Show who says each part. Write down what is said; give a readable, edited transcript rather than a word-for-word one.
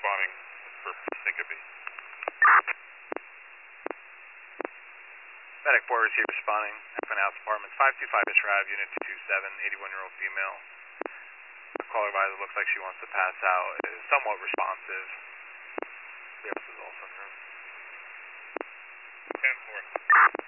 Speaker 1: responding for syncope.
Speaker 2: Medic 4 receive responding. Equine House Apartments 525 Bishop Ave, Unit 227, 81-year-old female. Caller advisor looks like she wants to pass out. Is somewhat responsive. The else is also in the room.
Speaker 1: 10-4.